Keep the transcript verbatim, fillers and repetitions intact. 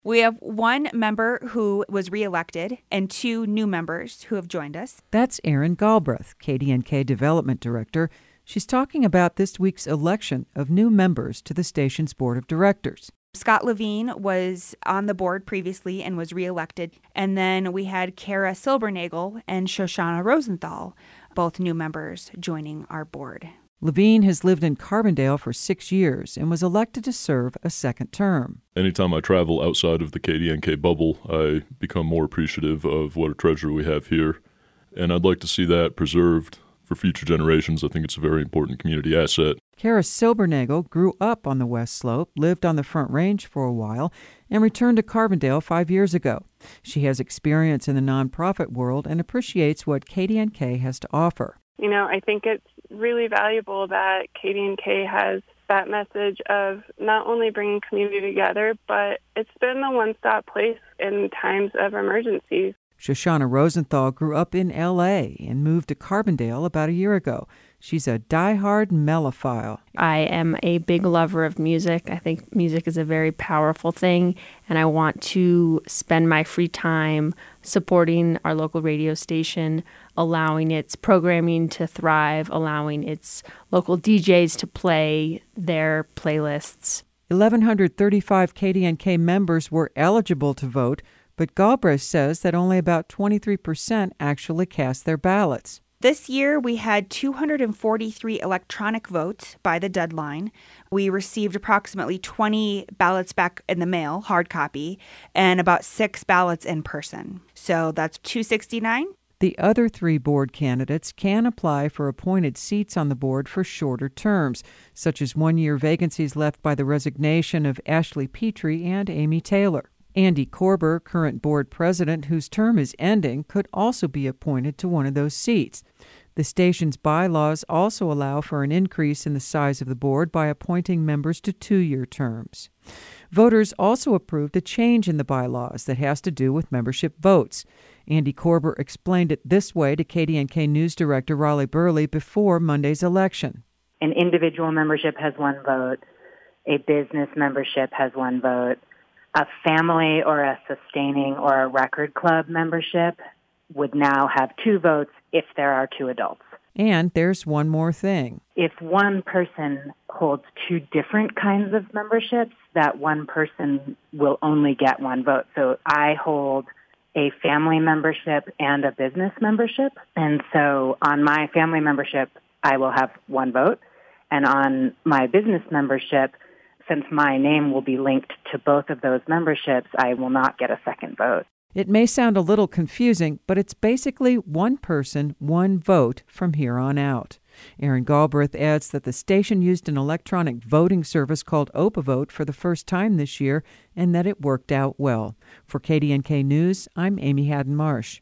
We have one member who was reelected and two new members who have joined us. That's Erin Galbraith, K D N K Development Director. She's talking about this week's election of new members to the station's board of directors. Scott Levine was on the board previously and was reelected. And then we had Kara Silbernagel and Shoshana Rosenthal, both new members joining our board. Levine has lived in Carbondale for six years and was elected to serve a second term. Anytime I travel outside of the K D N K bubble, I become more appreciative of what a treasure we have here. And I'd like to see that preserved for future generations. I think it's a very important community asset. Kara Silbernagel grew up on the West Slope, lived on the Front Range for a while, and returned to Carbondale five years ago. She has experience in the nonprofit world and appreciates what K D N K has to offer. You know, I think it's really valuable that K D N K has that message of not only bringing community together, but it's been the one-stop place in times of emergencies. Shoshana Rosenthal grew up in L A and moved to Carbondale about a year ago. She's a diehard mellophile. I am a big lover of music. I think music is a very powerful thing, and I want to spend my free time supporting our local radio station, allowing its programming to thrive, allowing its local D Js to play their playlists. one thousand one hundred thirty-five K D N K members were eligible to vote, but Galbraith says that only about twenty-three percent actually cast their ballots. This year, we had two hundred forty-three electronic votes by the deadline. We received approximately twenty ballots back in the mail, hard copy, and about six ballots in person. So that's two hundred sixty-nine. The other three board candidates can apply for appointed seats on the board for shorter terms, such as one-year vacancies left by the resignation of Ashley Petrie and Amy Taylor. Andy Korber, current board president whose term is ending, could also be appointed to one of those seats. The station's bylaws also allow for an increase in the size of the board by appointing members to two-year terms. Voters also approved a change in the bylaws that has to do with membership votes. Andy Korber explained it this way to K D N K News Director Raleigh Burley before Monday's election. An individual membership has one vote. A business membership has one vote. A family or a sustaining or a record club membership would now have two votes if there are two adults. And there's one more thing. If one person holds two different kinds of memberships, that one person will only get one vote. So I hold a family membership and a business membership. And so on my family membership, I will have one vote. And on my business membership, since my name will be linked to both of those memberships, I will not get a second vote. It may sound a little confusing, but it's basically one person, one vote from here on out. Erin Galbraith adds that the station used an electronic voting service called OpaVote for the first time this year and that it worked out well. For K D N K News, I'm Amy Haddon Marsh.